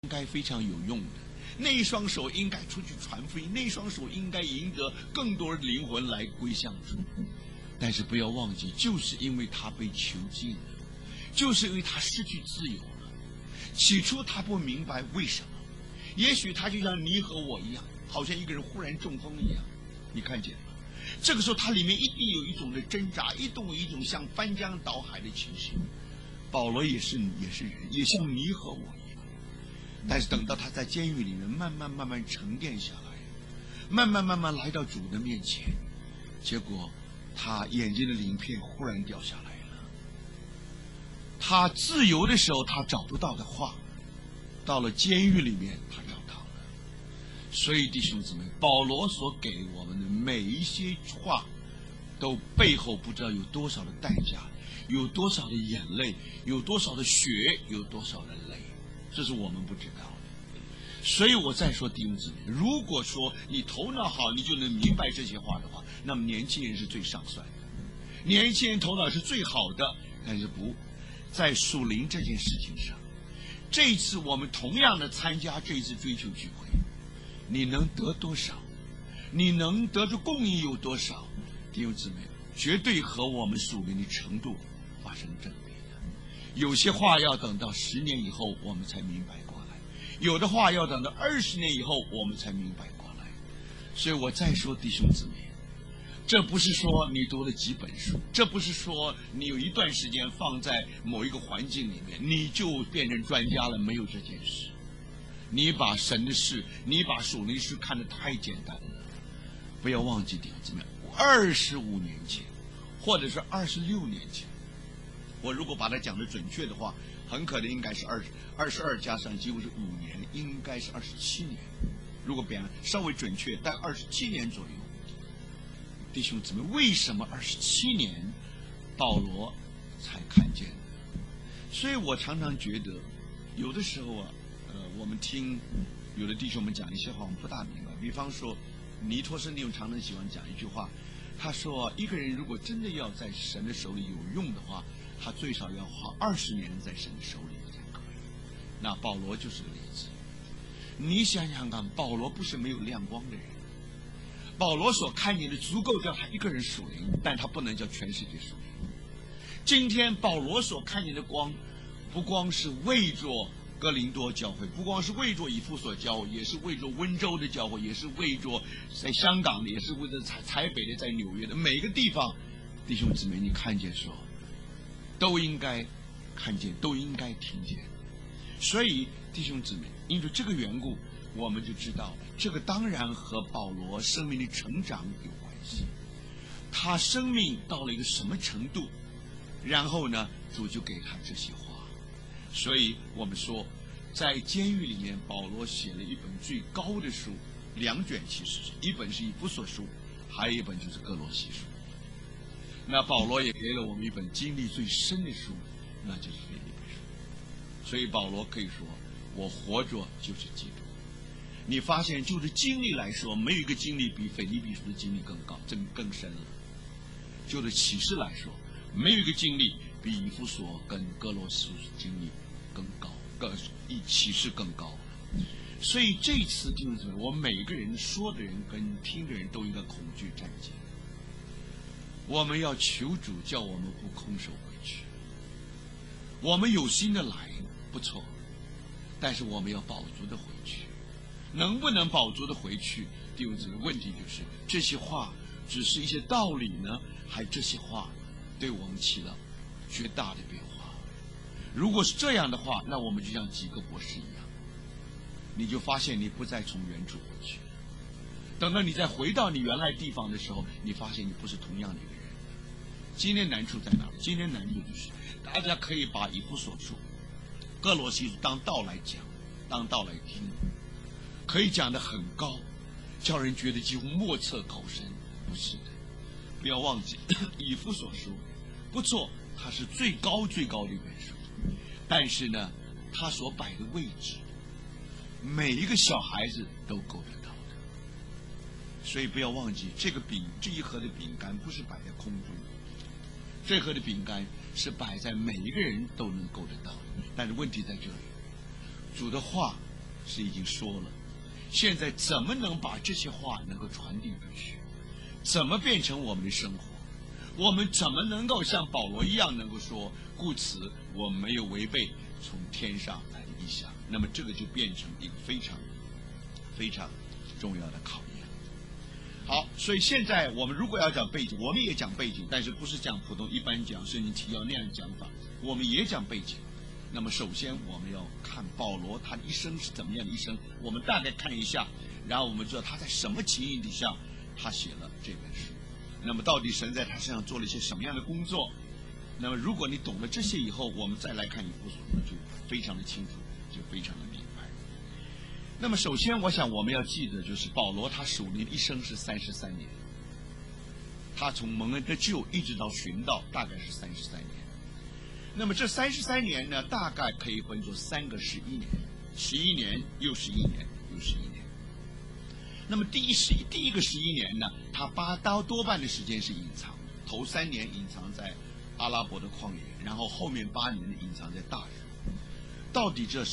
应该非常有用的，那一双手应该出去传福音，那一双手应该赢得更多的灵魂来归向主。但是不要忘记，就是因为他被囚禁了，就是因为他失去自由了。起初他不明白为什么，也许他就像你和我一样，好像一个人忽然中风一样，你看见吗？这个时候他里面一定有一种的挣扎，一种像翻江倒海的情绪。保罗也是人，也像你和我一样。但是等到他在监狱里面慢慢沉淀下来，慢慢来到主的面前，结果他眼睛的鳞片忽然掉下来了。他自由的时候他找不到的话，到了监狱里面他找到了。所以弟兄姊妹，保罗所给我们的每一些话，都背后不知道有多少的代价，有多少的眼泪，有多少的血，有多少的泪，这是我们不知道的。所以我再说弟兄姊妹，如果说你头脑好，你就能明白这些话的话，那么年轻人是最上算的，年轻人头脑是最好的。但是不在属灵这件事情上，这一次我们同样的参加这一次追求聚会，你能得多少，你能得出供应有多少，弟兄姊妹，绝对和我们属灵的程度发生正比的。有些话要等到10年以后我们才明白过来，有的话要等到20年以后我们才明白过来。所以我再说弟兄姊妹，这不是说你读了几本书，这不是说你有一段时间放在某一个环境里面你就变成专家了，没有这件事。你把神的事，你把属灵事看得太简单了。不要忘记弟兄姊妹，25年前或者是26年前，我如果把它讲得准确的话，很可能应该是22加上几乎是5年，应该是27年。如果表稍微准确，大概27年左右。弟兄姊妹，为什么27年保罗才看见呢？所以我常常觉得，有的时候啊，我们听有的弟兄们讲一些话，我们不大明白。比方说，尼托生弟兄常常喜欢讲一句话，他说一个人如果真的要在神的手里有用的话，他最少要花20年在神的手里才可以。那保罗就是个例子。你想想看，保罗不是没有亮光的人，保罗所看见的足够叫他一个人属灵，但他不能叫全世界属灵。今天保罗所看见的光，不光是为着哥林多教会，不光是为着以弗所教会，也是为着温州的教会，也是为着在香港的，也是为着台北的，在纽约的每个地方。弟兄姊妹，你看见说，都应该看见，都应该听见。所以弟兄姊妹，因为这个缘故，我们就知道这个当然和保罗生命的成长有关系。他生命到了一个什么程度，然后呢，主就给他这些话。所以我们说，在监狱里面，保罗写了一本最高的书，2卷其实是一本是以弗所书，还有一本就是哥罗西书。那保罗也给了我们一本经历最深的书，那就是腓立比书。所以保罗可以说，我活着就是基督。你发现就是经历来说，没有一个经历比腓立比书的经历更高更深了。就是启示来说，没有一个经历比以弗所跟哥罗西书经历更高，启示更高。所以这次弟兄姊妹，我们每一个人说的人跟听的人都应该恐惧战兢。我们要求主叫我们不空手回去。我们有心的来不错，但是我们要饱足的回去。能不能饱足的回去，弟兄姊妹，问题就是这些话只是一些道理呢，还这些话对我们起了绝大的变化？如果是这样的话，那我们就像几个博士一样，你就发现你不再从原处回去。等到你再回到你原来地方的时候，你发现你不是同样的一个人。今天难处在哪里？今天难处就是大家可以把以弗所书、哥罗西书当道来讲，当道来听，可以讲得很高，叫人觉得几乎莫测高深。不是的，不要忘记以弗所书不错，它是最高的一本书，但是呢，它所摆的位置，每一个小孩子都够得到的。所以不要忘记，这一盒的饼干不是摆在空中，这盒的饼干是摆在每一个人都能够得到的。但是问题在这里，主的话是已经说了，现在怎么能把这些话能够传递出去？怎么变成我们的生活？我们怎么能够像保罗一样能够说，故此我们没有违背从天上来的意象？那么这个就变成一个非常非常重要的考验。好，所以现在我们如果要讲背景，我们也讲背景，但是不是讲普通一般讲圣经提要那样讲法，我们也讲背景。那么首先我们要看保罗他的一生是怎么样的一生，我们大概看一下，然后我们知道他在什么情形底下他写了这本书。那么到底神在他身上做了一些什么样的工作？那么如果你懂了这些以后，我们再来看以弗所书就非常的清楚，就非常的明白。那么首先我想我们要记得，就是保罗他属灵的一生是33年，他从蒙恩得救一直到寻道大概是33年。那么这33年呢，大概可以分作3个11年，11年又11年又11年。那么第一个11年呢，他多半的时间是隐藏的，头3年隐藏在阿拉伯的旷野，然后后面8年隐藏在大水。到底这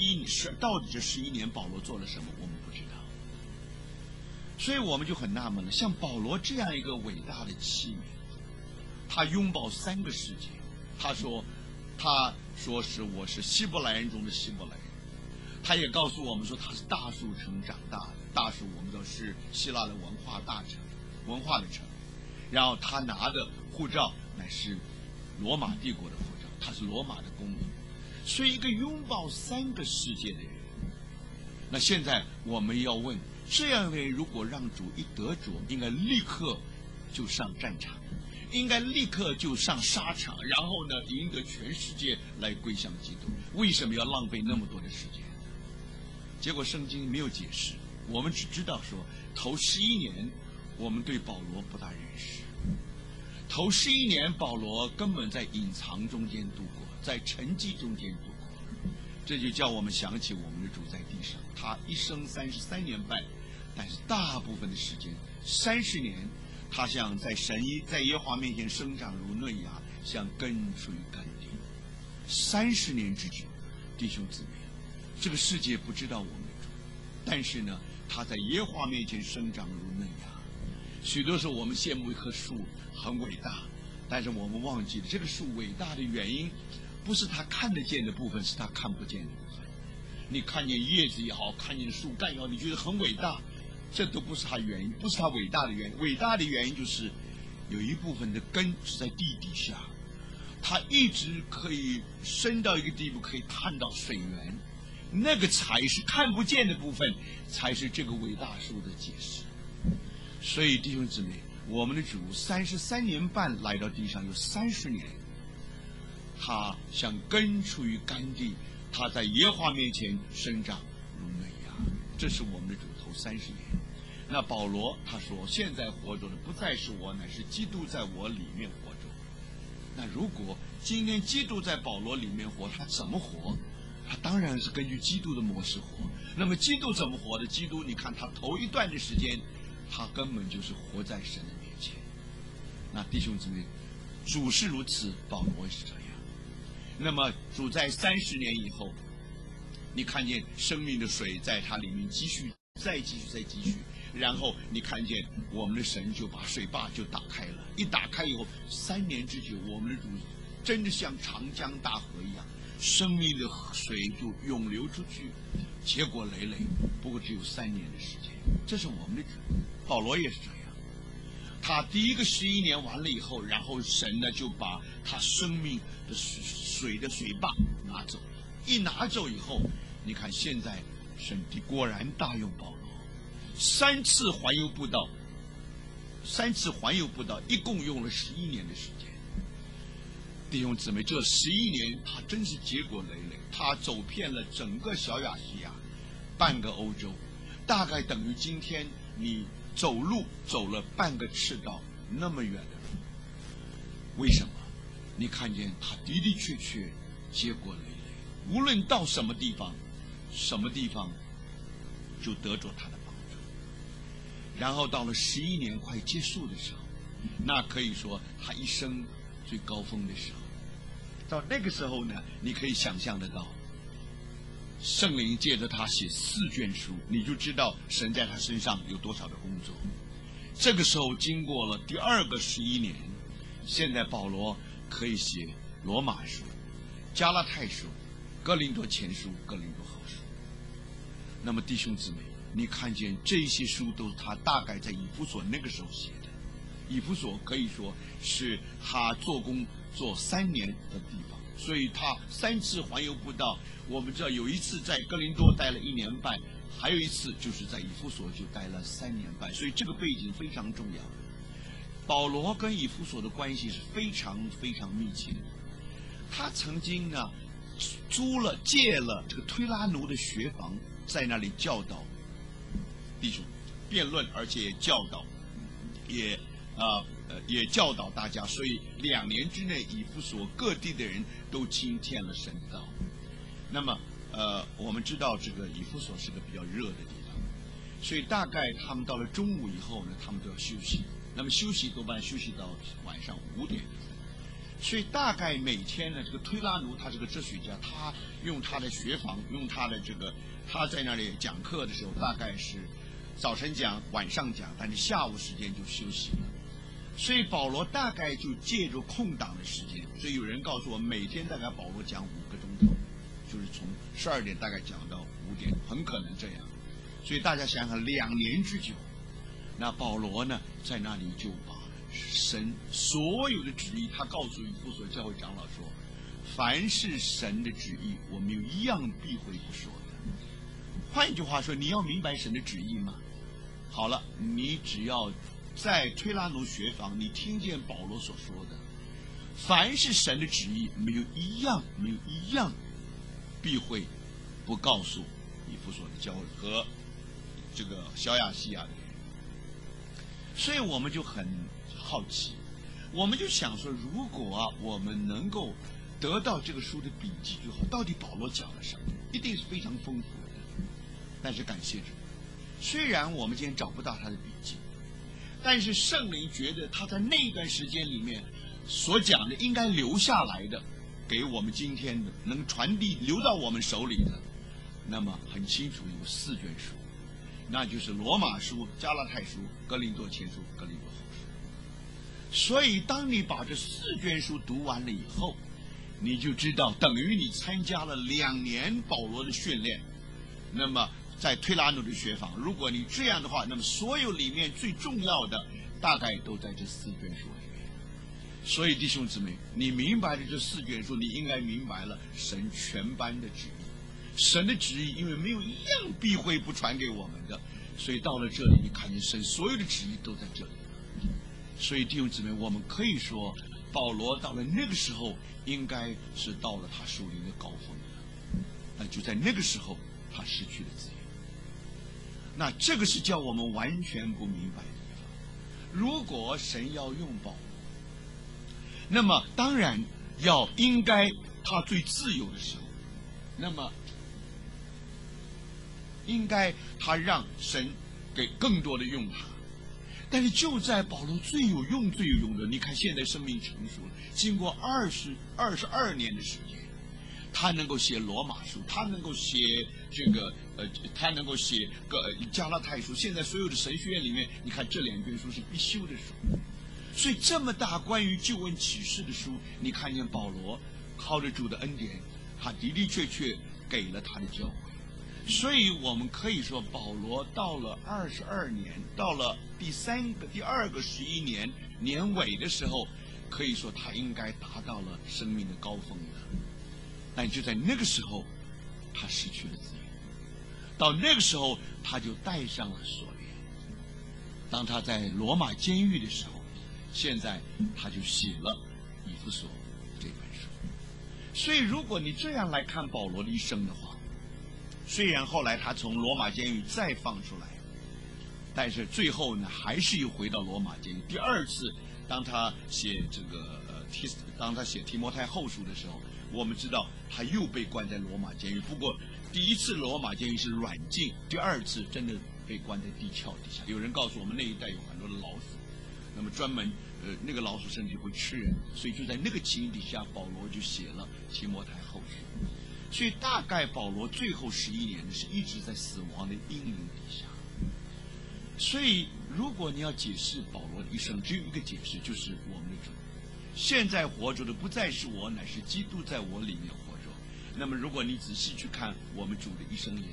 11年保罗做了什么，我们不知道。所以我们就很纳闷了，像保罗这样一个伟大的器皿，他拥抱3个世界。他说是我是希伯来人中的希伯来人。他也告诉我们说他是大树城长大的，大树我们都是希腊的文化的城。然后他拿的护照乃是罗马帝国的护照，他是罗马的公民。所以一个拥抱3个世界的人，那现在我们要问，这样的人如果让主一得着，应该立刻就上战场，应该立刻就上沙场，然后呢赢得全世界来归向基督。为什么要浪费那么多的时间？结果圣经没有解释，我们只知道说头11年我们对保罗不大认识，头11年保罗根本在隐藏中间度过，在沉寂中间度过。这就叫我们想起我们的主在地上，他一生33年半，但是大部分的时间30年，他像在耶和华面前生长如嫩芽，像根出于干地。30年之久，弟兄姊妹，这个世界不知道我们的主，但是呢，他在耶和华面前生长如嫩芽。许多时候我们羡慕一棵树很伟大，但是我们忘记了这个树伟大的原因，不是他看得见的部分，是他看不见的部分。你看见叶子也好，看见树干也好，你觉得很伟大，这都不是他原因，不是他伟大的原因。伟大的原因就是有一部分的根是在地底下，它一直可以深到一个地步，可以探到水源，那个才是看不见的部分，才是这个伟大树的解释。所以弟兄姊妹，我们的主33年半来到地上，有30年，他像根出于干地，他在耶和华面前生长如嫩芽。这是我们的主头30年。那保罗他说，现在活着的不再是我，乃是基督在我里面活着。那如果今天基督在保罗里面活，他怎么活？他当然是根据基督的模式活。那么基督怎么活的？基督你看他头一段的时间，他根本就是活在神的面前。那弟兄姊妹，主是如此，保罗也是这样。那么主在30年以后，你看见生命的水在他里面继续再继续，然后你看见我们的神就把水坝就打开了，一打开以后3年之久，我们的主真的像长江大河一样，生命的水就涌流出去，结果累累。不过只有3年的时间，这是我们的主。保罗也是这样，他第一个11年完了以后，然后神呢就把他生命的水坝拿走，一拿走以后，你看现在神果然大用保罗，3次环游布道，一共用了11年的时间。弟兄姊妹，这11年他真是结果累累，他走遍了整个小亚细亚，半个欧洲，大概等于今天你走路走了半个赤道那么远的路。为什么？你看见他的确结果累累，无论到什么地方就得着他的帮助。然后到了11年快结束的时候，那可以说他一生最高峰的时候。到那个时候呢，你可以想象得到， 圣灵借着他写4卷书，你就知道神在他身上有多少的工作。这个时候经过了第2个11年，现在保罗可以写罗马书、加拉太书、哥林多前书、哥林多后书。那么弟兄姊妹，你看见这些书都是他大概在以弗所那个时候写的。以弗所可以说是他做工做3年的地方，所以他3次环游布道。我们知道有一次在哥林多待了1年半，还有一次就是在以弗所就待了3年半，所以这个背景非常重要。保罗跟以弗所的关系是非常非常密切的。他曾经呢借了这个推拉奴的学房，在那里教导弟兄辩论，而且也教导也教导大家，所以2年之内，以弗所各地的人都听见了神道。那么我们知道这个以弗所是个比较热的地方，所以大概他们到了中午以后呢，他们都要休息。那么休息多半休息到晚上5点，所以大概每天呢，这个推拉奴他这个哲学家，他用他的学房，用他的他在那里讲课的时候，大概是早晨讲，晚上讲，但是下午时间就休息了。所以保罗大概就借助空档的时间，所以有人告诉我，每天大概保罗讲5个钟头，就是从12点大概讲到5点，很可能这样。所以大家想想，2年之久，那保罗呢，在那里就把神所有的旨意，他告诉以弗所教会长老说，凡是神的旨意，我没有一样避讳不说的。换一句话说，你要明白神的旨意吗？好了，你只要在推拉奴学房，你听见保罗所说的，凡是神的旨意，没有一样避讳不告诉以弗所的教会和这个小亚细亚的人。所以我们就很好奇，我们就想说，如果我们能够得到这个书的笔记就好，到底保罗讲了什么，一定是非常丰富的。但是感谢主，虽然我们今天找不到他的笔记，但是圣灵觉得他在那段时间里面所讲的应该留下来的，给我们今天的能传递留到我们手里的，那么很清楚有4卷书，那就是罗马书、加拉太书、哥林多前书、哥林多后书。所以当你把这4卷书读完了以后，你就知道等于你参加了2年保罗的训练。那么在推拉奴的学坊，如果你这样的话，那么所有里面最重要的大概都在这4卷书里面。所以弟兄姊妹，你明白了这4卷书，你应该明白了神全班的旨意。神的旨意因为没有一样避讳不传给我们的，所以到了这里，你看见神所有的旨意都在这里。所以弟兄姊妹，我们可以说保罗到了那个时候应该是到了他属灵的高峰了，那就在那个时候他失去了自由。那这个是叫我们完全不明白的地方。如果神要用保罗，那么当然应该他最自由的时候，那么应该他让神给更多的用他。但是就在保罗最有用的，你看现在生命成熟了，经过22年的时间，他能够写罗马书，他能够写他能够写加拉太书，现在所有的神学院里面，你看这2卷书是必修的书。所以这么大关于救恩启示的书，你看见保罗靠着主的恩典，他的的确确给了他的教会。所以我们可以说，保罗到了22年，到了第2个11年年尾的时候，可以说他应该达到了生命的高峰了。但就在那个时候，他失去了自由。到那个时候，他就戴上了锁链。当他在罗马监狱的时候，现在他就写了以弗所这本书。所以如果你这样来看保罗的一生的话，虽然后来他从罗马监狱再放出来，但是最后呢，还是又回到罗马监狱。第2次，当他写提摩太后书的时候，我们知道他又被关在罗马监狱。不过第1次罗马监狱是软禁，第2次真的被关在地壳底下。有人告诉我们，那一带有很多的老鼠，那么专门那个老鼠甚至会吃人，所以就在那个情形底下，保罗就写了提摩太后书。 所以大概保罗最后11年是一直在死亡的阴影底下。所以如果你要解释保罗的一生，只有一个解释，就是我们的主现在活着的不再是我，乃是基督在我里面活着。那么如果你仔细去看我们主的一生，也